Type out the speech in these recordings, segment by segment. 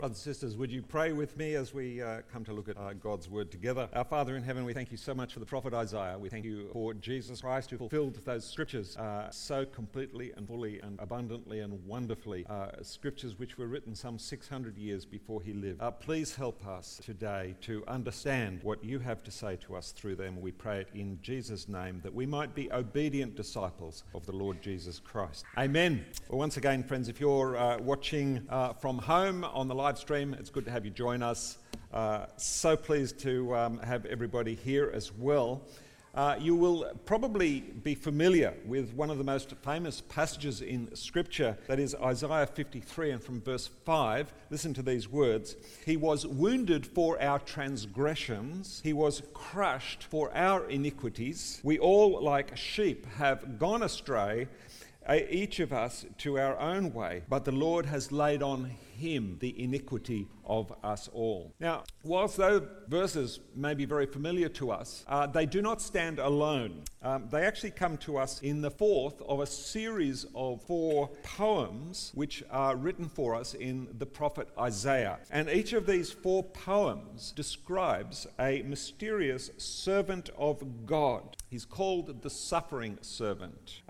Brothers and sisters, would you pray with me as we come to look at God's Word together? Our Father in heaven, we thank you so much for the prophet Isaiah. We thank you for Jesus Christ who fulfilled those scriptures so completely and fully and abundantly and wonderfully. Scriptures which were written some 600 years before he lived. Please help us today to understand what you have to say to us through them. We pray it in Jesus' name, that we might be obedient disciples of the Lord Jesus Christ. Amen. Well, once again, friends, if you're watching from home on the live stream, it's good to have you join us. So pleased to have everybody here as well. You will probably be familiar with one of the most famous passages in Scripture, that is Isaiah 53, and from verse 5, listen to these words. He was wounded for our transgressions, he was crushed for our iniquities. We all, like sheep, have gone astray, each of us to our own way, but the Lord has laid on him the iniquity of us all. Now, whilst those verses may be very familiar to us, they do not stand alone. They actually come to us in the fourth of a series of 4 poems which are written for us in the prophet Isaiah. And each of these 4 poems describes a mysterious servant of God. He's called the suffering servant.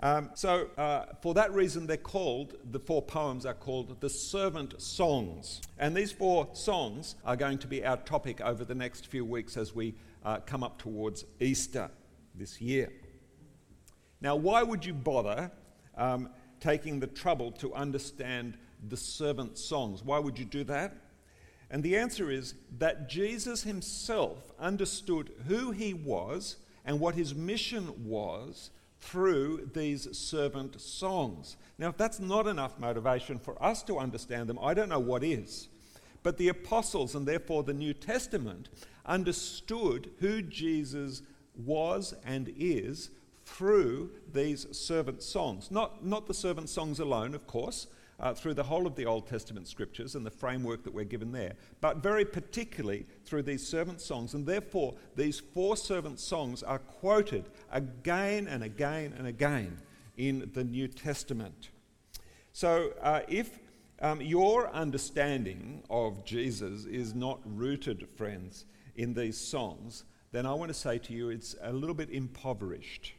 For that reason, the 4 poems are called the servant songs. And these 4 songs are going to be our topic over the next few weeks as we come up towards Easter this year. Now, why would you bother taking the trouble to understand the servant songs? Why would you do that? And the answer is that Jesus himself understood who he was and what his mission was through these servant songs. Now, if that's not enough motivation for us to understand them, I don't know what is. But the apostles, and therefore the New Testament, understood who Jesus was and is through these servant songs. Not the servant songs alone, of course, through the whole of the Old Testament scriptures and the framework that we're given there, but very particularly through these servant songs. And therefore, these 4 servant songs are quoted again and again and again in the New Testament. So if your understanding of Jesus is not rooted, friends, in these songs, then I want to say to you it's a little bit impoverished.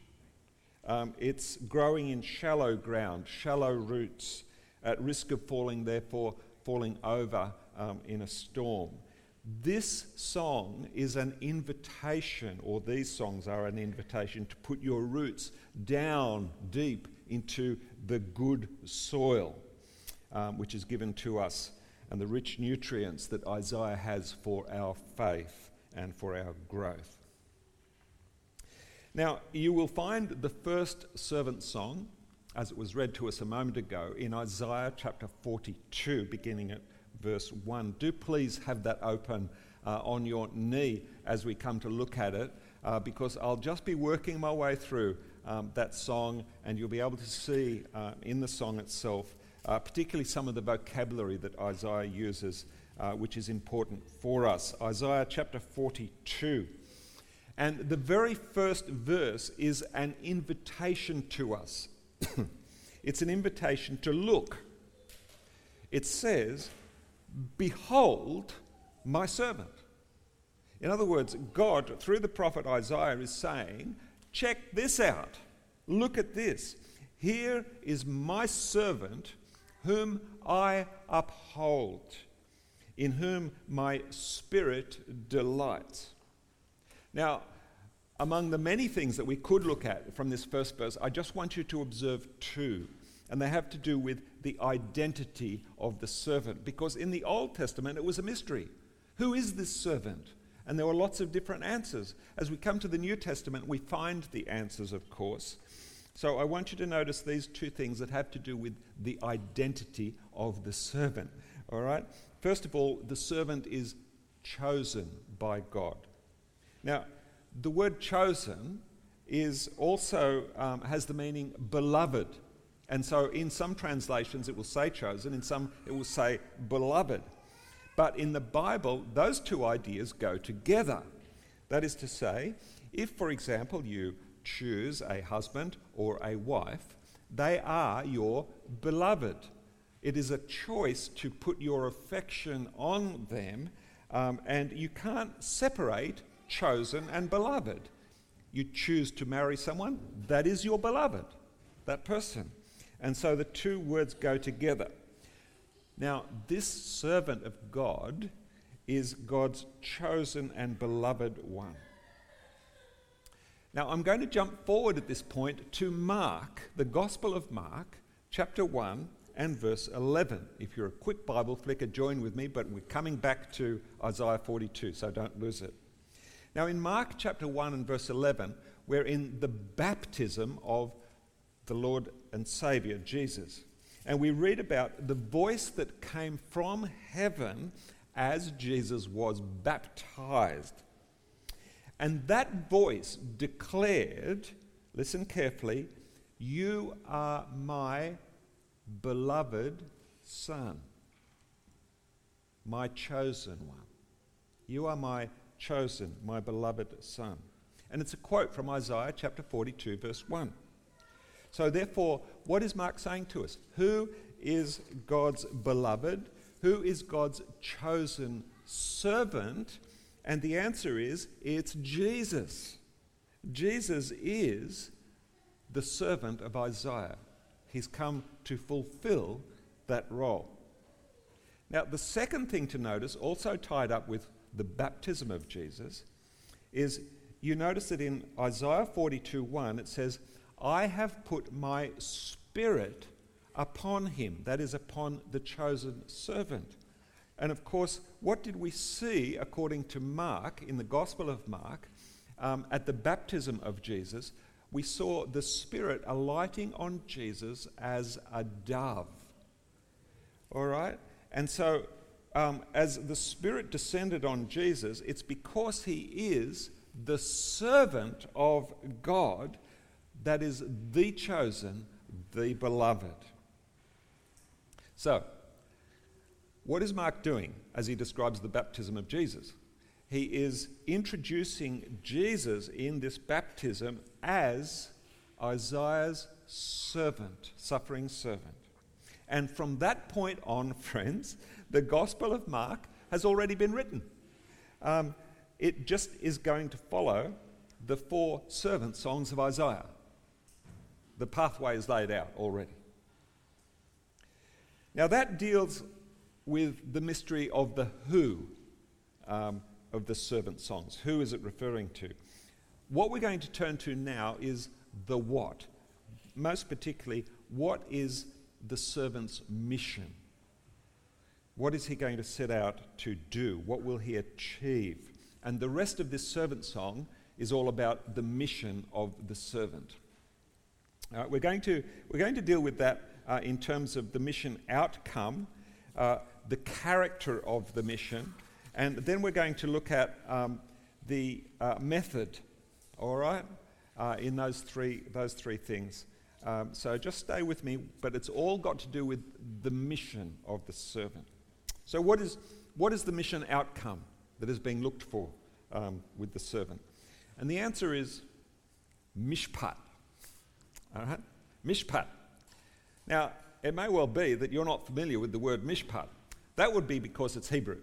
It's growing in shallow ground, shallow roots, at risk of falling over in a storm. This song is an invitation, or these songs are an invitation to put your roots down deep into the good soil, which is given to us, and the rich nutrients that Isaiah has for our faith and for our growth. Now, you will find the first servant song, as it was read to us a moment ago, in Isaiah chapter 42, beginning at verse 1. Do please have that open on your knee as we come to look at it, because I'll just be working my way through that song, and you'll be able to see in the song itself, particularly some of the vocabulary that Isaiah uses, which is important for us. Isaiah chapter 42. And the very first verse is an invitation to us. It's an invitation to look. It says, "Behold my servant." In other words, God, through the prophet Isaiah, is saying, check this out. Look at this. Here is my servant whom I uphold, in whom my spirit delights. Now, among the many things that we could look at from this first verse, I just want you to observe 2, and they have to do with the identity of the servant, because in the Old Testament it was a mystery. Who is this servant? And there were lots of different answers. As we come to the New Testament, we find the answers, of course. So I want you to notice these 2 things that have to do with the identity of the servant. All right? First of all, the servant is chosen by God. Now, the word chosen is also has the meaning beloved. And so in some translations it will say chosen, in some it will say beloved. But in the Bible, those 2 ideas go together. That is to say, if, for example, you choose a husband or a wife, they are your beloved. It is a choice to put your affection on them, and you can't separate chosen and beloved. You choose to marry someone, that is your beloved, that person. And so the two words go together. Now, this servant of God is God's chosen and beloved one. Now, I'm going to jump forward at this point to Mark, the Gospel of Mark, chapter 1 and verse 11. If you're a quick Bible flicker, join with me, but we're coming back to Isaiah 42, so don't lose it. Now, in Mark chapter 1 and verse 11, we're in the baptism of the Lord and Saviour, Jesus. And we read about the voice that came from heaven as Jesus was baptized. And that voice declared, listen carefully, "You are my beloved Son, my chosen one. You are my chosen, my beloved Son." And it's a quote from Isaiah chapter 42, verse 1. So therefore, what is Mark saying to us? Who is God's beloved? Who is God's chosen servant? And the answer is, it's Jesus. Jesus is the servant of Isaiah. He's come to fulfill that role. Now, the second thing to notice, also tied up with the baptism of Jesus, is you notice that in Isaiah 42:1 it says, "I have put my spirit upon him," that is, upon the chosen servant. And of course, what did we see according to Mark, in the Gospel of Mark, at the baptism of Jesus? We saw the Spirit alighting on Jesus as a dove. All right? And so, as the Spirit descended on Jesus, it's because he is the servant of God that is the chosen, the beloved. So, what is Mark doing as he describes the baptism of Jesus? He is introducing Jesus in this baptism as Isaiah's servant, suffering servant. And from that point on, friends, the Gospel of Mark has already been written. It just is going to follow the 4 servant songs of Isaiah. The pathway is laid out already. Now that deals with the mystery of the who of the servant songs. Who is it referring to? What we're going to turn to now is the what. Most particularly, what is the servant's mission? What is he going to set out to do? What will he achieve? And the rest of this servant song is all about the mission of the servant. We're going to deal with that in terms of the mission outcome, the character of the mission, and then we're going to look at the method, all right, in those three things. So just stay with me, but it's all got to do with the mission of the servant. So what is the mission outcome that is being looked for with the servant? And the answer is mishpat. All right? Mishpat. Now, it may well be that you're not familiar with the word mishpat. That would be because it's Hebrew.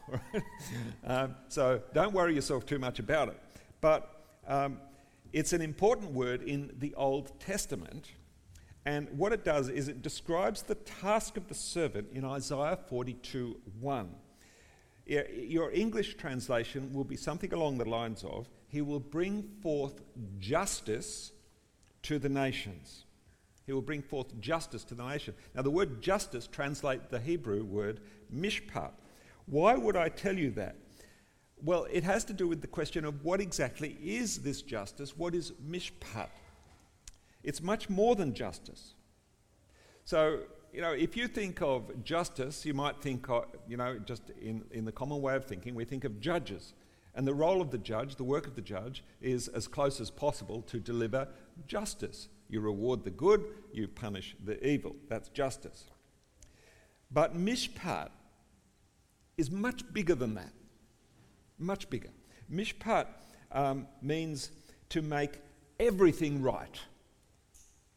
So don't worry yourself too much about it. But it's an important word in the Old Testament. And what it does is it describes the task of the servant in Isaiah 42:1. Your English translation will be something along the lines of, "He will bring forth justice to the nations." He will bring forth justice to the nation. Now, the word justice translates the Hebrew word mishpat. Why would I tell you that? Well, it has to do with the question of what exactly is this justice? What is mishpat? It's much more than justice. So, if you think of justice, you might think of, just in the common way of thinking, we think of judges. And the role of the judge, the work of the judge, is as close as possible to deliver justice. You reward the good, you punish the evil. That's justice. But mishpat is much bigger than that. Much bigger. Mishpat means to make everything right.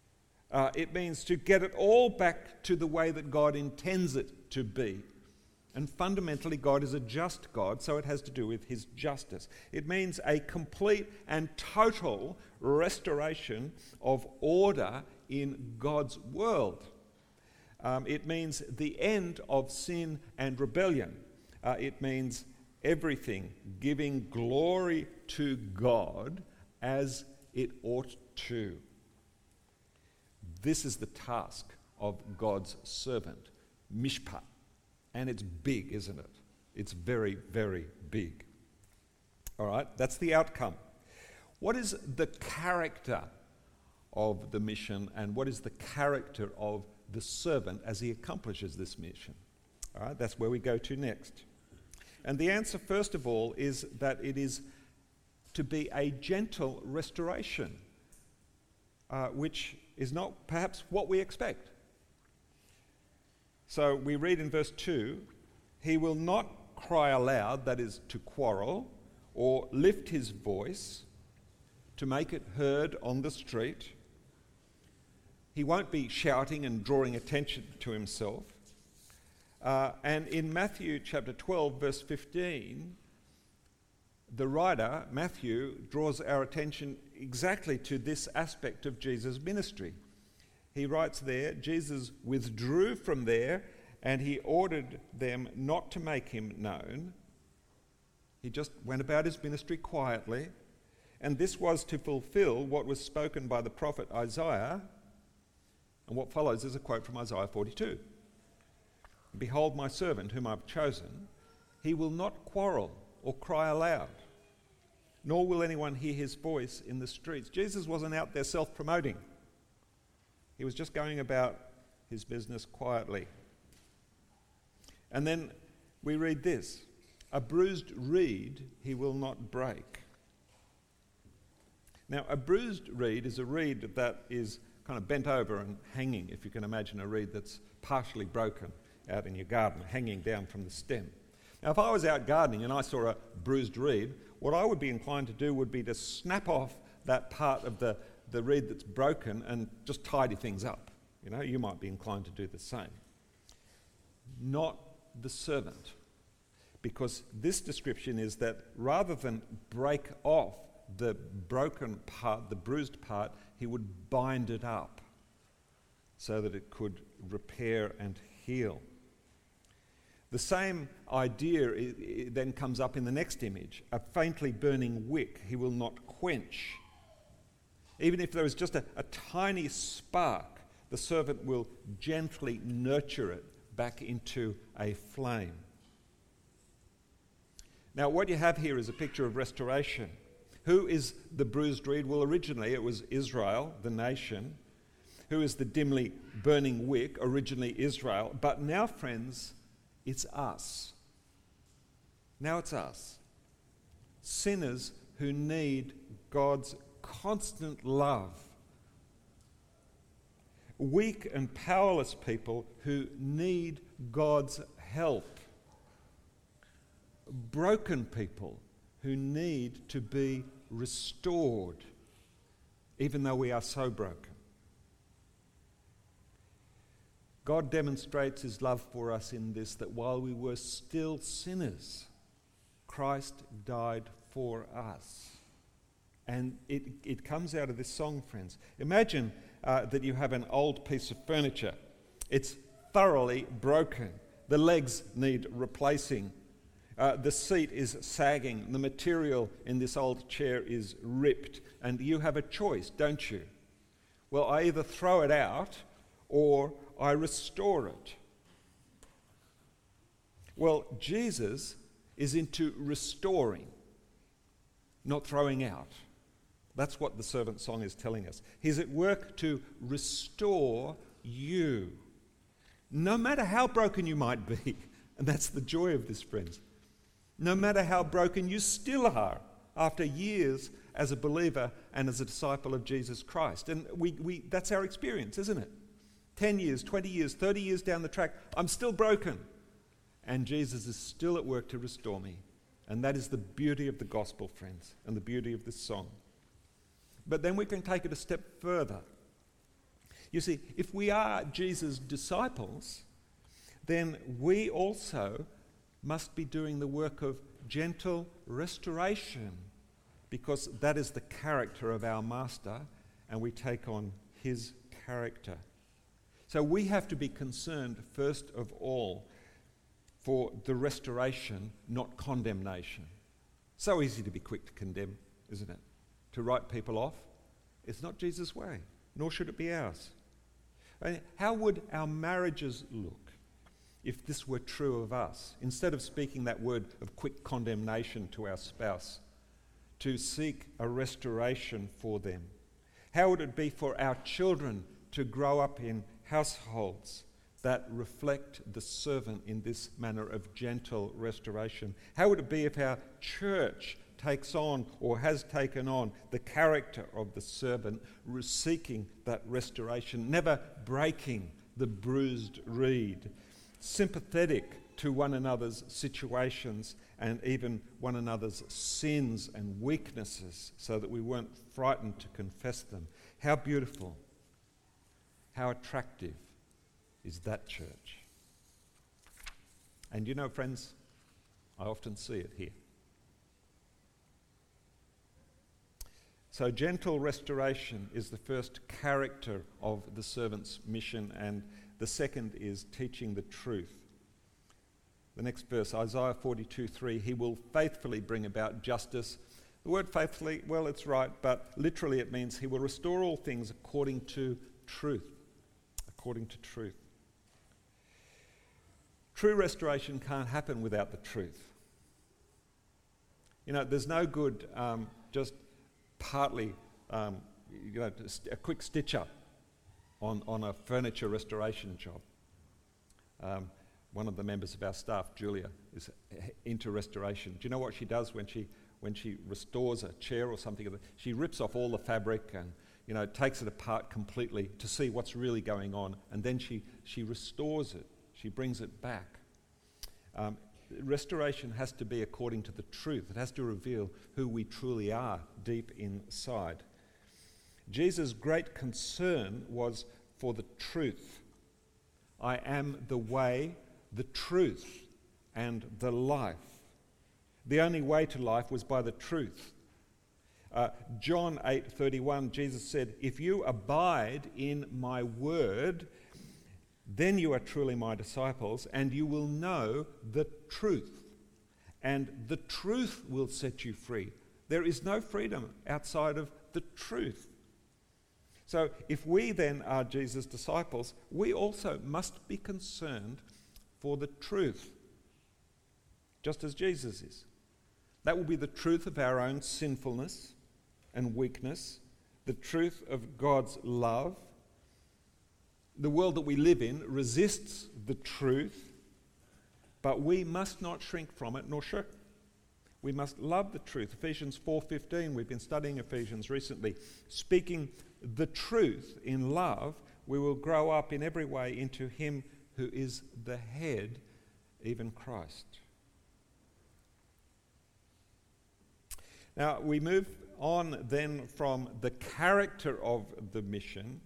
It means to get it all back to the way that God intends it to be. And fundamentally, God is a just God, so it has to do with his justice. It means a complete and total restoration of order in God's world. It means the end of sin and rebellion. It means everything giving glory to God as it ought to. This is the task of God's servant, mishpat. And it's big, isn't it? It's very, very big. All right, that's the outcome. What is the character of the mission, and what is the character of the servant as he accomplishes this mission? All right, that's where we go to next. And the answer, first of all, is that it is to be a gentle restoration, which is not perhaps what we expect. So we read in verse 2, he will not cry aloud, that is to quarrel, or lift his voice to make it heard on the street. He won't be shouting and drawing attention to himself. And in Matthew chapter 12, verse 15, the writer, Matthew, draws our attention exactly to this aspect of Jesus' ministry. He writes there, Jesus withdrew from there and he ordered them not to make him known. He just went about his ministry quietly. And this was to fulfill what was spoken by the prophet Isaiah. And what follows is a quote from Isaiah 42. Behold my servant whom I've chosen. He will not quarrel or cry aloud, nor will anyone hear his voice in the streets. Jesus wasn't out there self-promoting. He was just going about his business quietly. And then we read this, a bruised reed he will not break. Now, a bruised reed is a reed that is kind of bent over and hanging, if you can imagine a reed that's partially broken out in your garden, hanging down from the stem. Now, if I was out gardening and I saw a bruised reed, what I would be inclined to do would be to snap off that part of the reed that's broken and just tidy things up. You know, you might be inclined to do the same. Not the servant. Because this description is that rather than break off the broken part, the bruised part, he would bind it up so that it could repair and heal. The same idea then comes up in the next image. A faintly burning wick he will not quench. Even if there is just a tiny spark, the servant will gently nurture it back into a flame. Now, what you have here is a picture of restoration. Who is the bruised reed? Well, originally it was Israel, the nation. Who is the dimly burning wick? Originally Israel. But now, friends, it's us. Now it's us. Sinners who need God's constant love. Weak and powerless people who need God's help. Broken people who need to be restored, even though we are so broken. God demonstrates his love for us in this, that while we were still sinners, Christ died for us. And it comes out of this song, friends. Imagine that you have an old piece of furniture. It's thoroughly broken. The legs need replacing. The seat is sagging. The material in this old chair is ripped. And you have a choice, don't you? Well, I either throw it out or I restore it. Well, Jesus is into restoring, not throwing out. That's what the servant song is telling us. He's at work to restore you, no matter how broken you might be. And that's the joy of this, friends. No matter how broken you still are after years as a believer and as a disciple of Jesus Christ. And we that's our experience, isn't it? 10 years, 20 years, 30 years down the track, I'm still broken. And Jesus is still at work to restore me. And that is the beauty of the gospel, friends, and the beauty of this song. But then we can take it a step further. You see, if we are Jesus' disciples, then we also must be doing the work of gentle restoration, because that is the character of our Master, and we take on his character. So we have to be concerned, first of all, for the restoration, not condemnation. So easy to be quick to condemn, isn't it? To write people off. It's not Jesus' way, nor should it be ours. How would our marriages look if this were true of us? Instead of speaking that word of quick condemnation to our spouse, to seek a restoration for them. How would it be for our children to grow up in households that reflect the servant in this manner of gentle restoration? How would it be if our church takes on or has taken on the character of the servant, seeking that restoration, never breaking the bruised reed, sympathetic to one another's situations and even one another's sins and weaknesses, so that we weren't frightened to confess them? How beautiful, how attractive is that church? And you know, friends, I often see it here. So gentle restoration is the first character of the servant's mission, and the second is teaching the truth. The next verse, Isaiah 42:3, he will faithfully bring about justice. The word faithfully, well, it's right, but literally it means he will restore all things according to truth. According to truth. True restoration can't happen without the truth. You know, there's no good just partly, just a quick stitch up on a furniture restoration job. One of the members of our staff, Julia, is into restoration. Do you know what she does when she restores a chair or something? She rips off all the fabric and takes it apart completely to see what's really going on, and then she restores it. She brings it back. Restoration has to be according to the truth. It has to reveal who we truly are deep inside. Jesus' great concern was for the truth. I am the way, the truth, and the life. The only way to life was by the truth. John 8:31, Jesus said, if you abide in my word, then you are truly my disciples, and you will know the truth, and the truth will set you free. There is no freedom outside of the truth. So if we then are Jesus' disciples, we also must be concerned for the truth, just as Jesus is. That will be the truth of our own sinfulness and weakness, the truth of God's love. The world that we live in resists the truth, but we must not shrink from it nor shirk. We must love the truth. Ephesians 4:15, we've been studying Ephesians recently. Speaking the truth in love, we will grow up in every way into him who is the head, even Christ. Now, we move on then from the character of the mission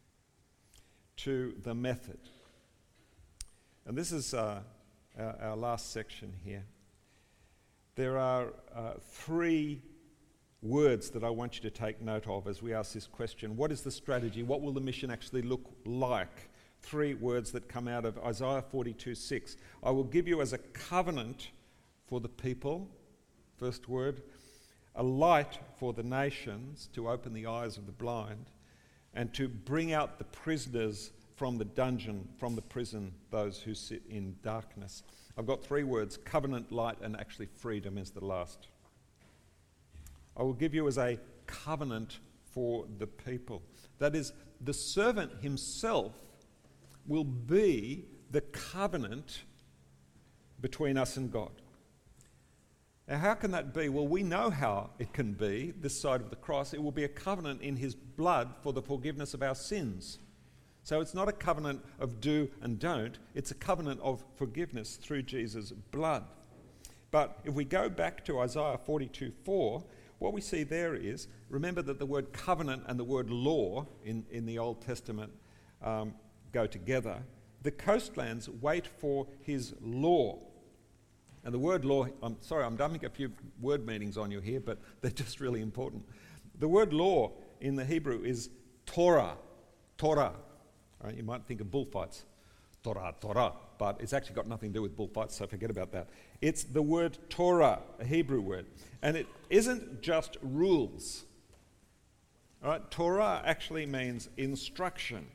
to the method. And this is our last section here. There are three words that I want you to take note of as we ask this question. What is the strategy? What will the mission actually look like? Three words that come out of Isaiah 42:6. I will give you as a covenant for the people, first word, a light for the nations, to open the eyes of the blind, and to bring out the prisoners from the dungeon, from the prison, those who sit in darkness. I've got three words, covenant, light, and actually freedom is the last. I will give you as a covenant for the people. That is, the servant himself will be the covenant between us and God. Now, how can that be? Well, we know how it can be this side of the cross. It will be a covenant in his blood for the forgiveness of our sins. So it's not a covenant of do and don't. It's a covenant of forgiveness through Jesus' blood. But if we go back to Isaiah 42:4, what we see there is, remember that the word covenant and the word law in the Old Testament go together. The coastlands wait for his law. And the word law, I'm sorry, I'm dumping a few word meanings on you here, but they're just really important. The word law in the Hebrew is Torah. Torah. All right, you might think of bullfights. Torah, Torah. But it's actually got nothing to do with bullfights, so forget about that. It's the word Torah, a Hebrew word. And it isn't just rules. All right, Torah actually means instruction.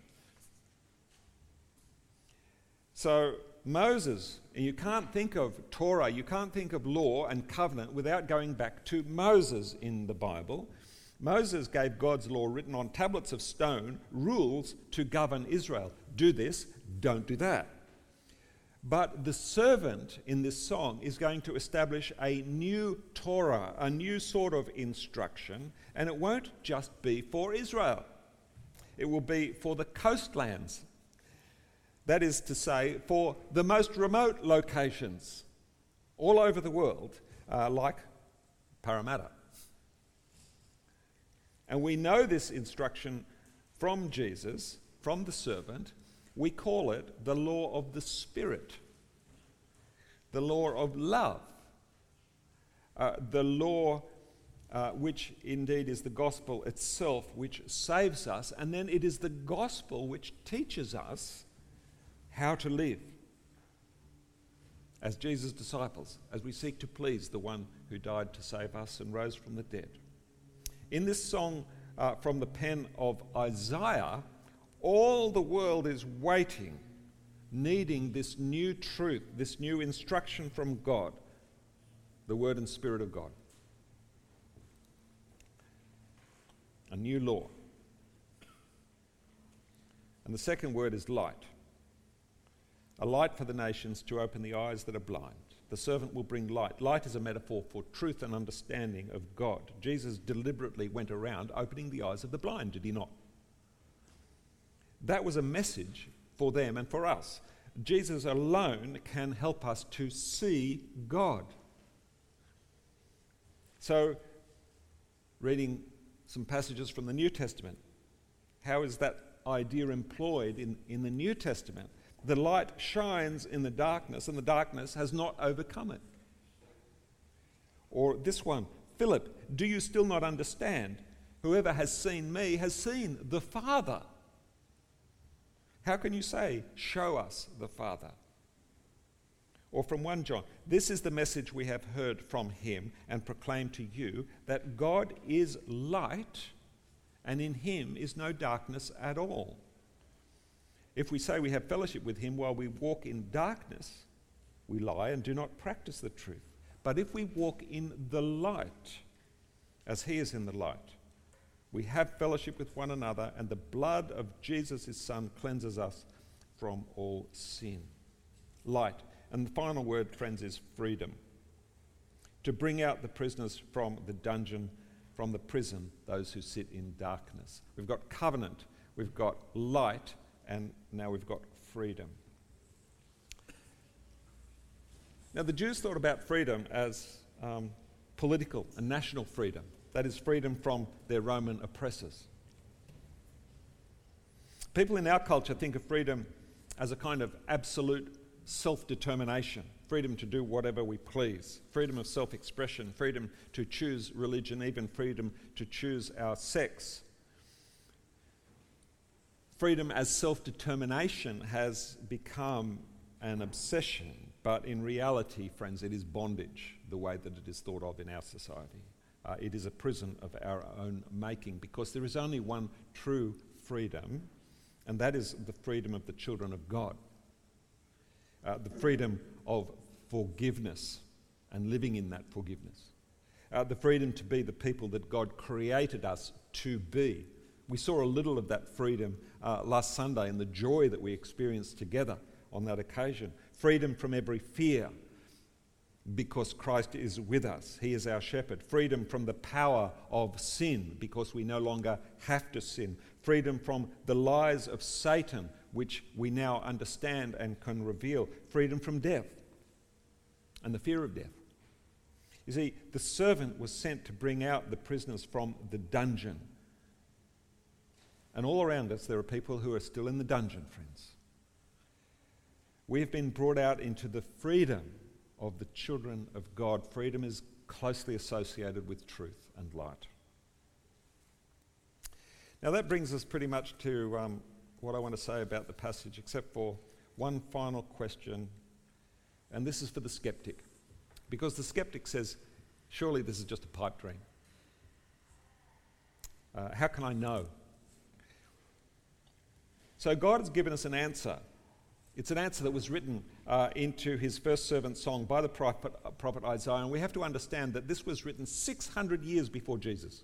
So Moses, and you can't think of Torah, you can't think of law and covenant without going back to Moses in the Bible. Moses gave God's law written on tablets of stone, rules to govern Israel. Do this, don't do that. But the servant in this song is going to establish a new Torah, a new sort of instruction, and it won't just be for Israel. It will be for the coastlands. That is to say, for the most remote locations all over the world, like Parramatta. And we know this instruction from Jesus, from the servant. We call it the law of the Spirit, the law of love, the law which indeed is the gospel itself, which saves us, and then it is the gospel which teaches us how to live as Jesus' disciples, as we seek to please the one who died to save us and rose from the dead. In this song from the pen of Isaiah, all the world is waiting, needing this new truth, this new instruction from God, the Word and Spirit of God. A new law. And the second word is light. A light for the nations to open the eyes that are blind. The servant will bring light. Light is a metaphor for truth and understanding of God. Jesus deliberately went around opening the eyes of the blind, did he not? That was a message for them and for us. Jesus alone can help us to see God. So, reading some passages from the New Testament, how is that idea employed in the New Testament? The light shines in the darkness, and the darkness has not overcome it. Or this one, Philip, do you still not understand? Whoever has seen me has seen the Father. How can you say, show us the Father? Or from 1 John, this is the message we have heard from him and proclaim to you, that God is light, and in him is no darkness at all. If we say we have fellowship with him while we walk in darkness, we lie and do not practice the truth. But if we walk in the light, as he is in the light, we have fellowship with one another, and the blood of Jesus, his Son, cleanses us from all sin. Light. And the final word, friends, is freedom. To bring out the prisoners from the dungeon, from the prison, those who sit in darkness. We've got covenant, we've got light, and now we've got freedom. Now, the Jews thought about freedom as political and national freedom. That is, freedom from their Roman oppressors. People in our culture think of freedom as a kind of absolute self-determination, freedom to do whatever we please, freedom of self-expression, freedom to choose religion, even freedom to choose our sex. Freedom as self-determination has become an obsession, but in reality, friends, it is bondage, the way that it is thought of in our society. It is a prison of our own making, because there is only one true freedom, and that is the freedom of the children of God. The freedom of forgiveness and living in that forgiveness. The freedom to be the people that God created us to be. We saw a little of that freedom last Sunday and the joy that we experienced together on that occasion. Freedom from every fear, because Christ is with us. He is our shepherd. Freedom from the power of sin, because we no longer have to sin. Freedom from the lies of Satan, which we now understand and can reveal. Freedom from death and the fear of death. You see, the servant was sent to bring out the prisoners from the dungeon. And all around us, there are people who are still in the dungeon, friends. We've been brought out into the freedom of the children of God. Freedom is closely associated with truth and light. Now that brings us pretty much to what I want to say about the passage, except for one final question, and this is for the skeptic. Because the skeptic says, surely this is just a pipe dream. How can I know? So God has given us an answer. It's an answer that was written into his first servant song by the prophet Isaiah, and we have to understand that this was written 600 years before Jesus.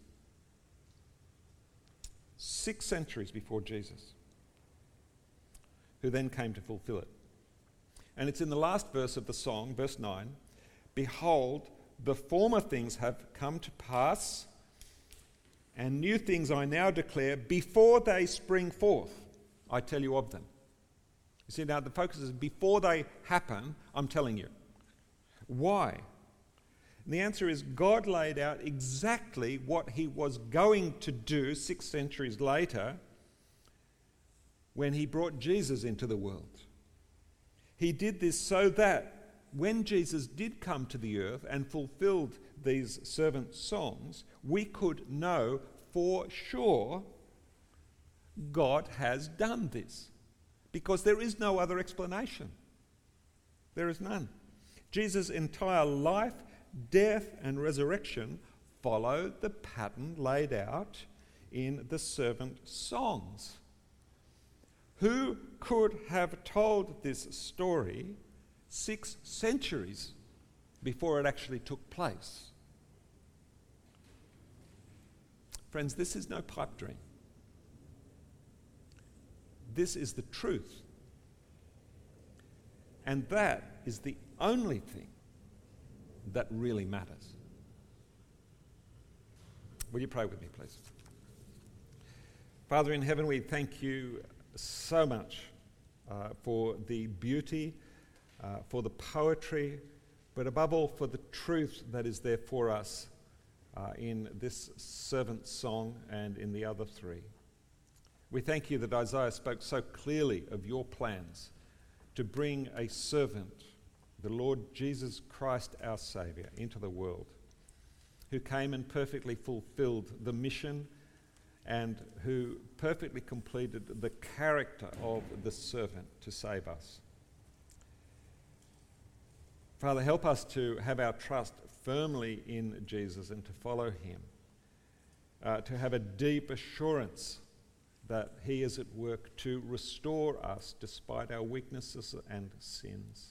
6 centuries before Jesus, who then came to fulfill it. And it's in the last verse of the song, verse 9, "Behold, the former things have come to pass, and new things I now declare, before they spring forth, I tell you of them." You see, now the focus is before they happen, I'm telling you. Why? And the answer is God laid out exactly what he was going to do 6 centuries later when he brought Jesus into the world. He did this so that when Jesus did come to the earth and fulfilled these servant songs, we could know for sure God has done this. Because there is no other explanation. There is none. Jesus' entire life, death, and resurrection followed the pattern laid out in the servant songs. Who could have told this story 6 centuries before it actually took place? Friends, this is no pipe dream. This is the truth. And that is the only thing that really matters. Will you pray with me, please? Father in heaven, we thank you so much for the beauty, for the poetry, but above all for the truth that is there for us in this servant song and in the other 3. We thank you that Isaiah spoke so clearly of your plans to bring a servant, the Lord Jesus Christ, our Saviour, into the world, who came and perfectly fulfilled the mission and who perfectly completed the character of the servant to save us. Father, help us to have our trust firmly in Jesus and to follow him, to have a deep assurance that he is at work to restore us despite our weaknesses and sins.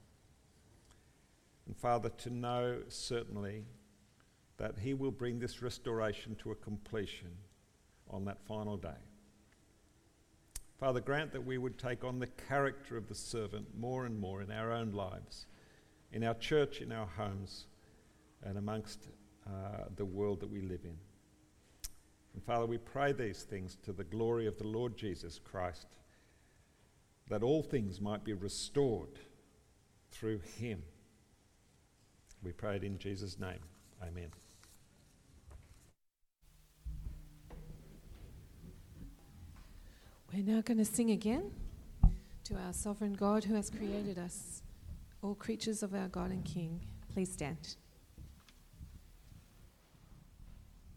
And Father, to know certainly that he will bring this restoration to a completion on that final day. Father, grant that we would take on the character of the servant more and more in our own lives, in our church, in our homes, and amongst the world that we live in. And Father, we pray these things to the glory of the Lord Jesus Christ, that all things might be restored through him. We pray it in Jesus' name. Amen. We're now going to sing again to our sovereign God who has created us, all creatures of our God and King. Please stand.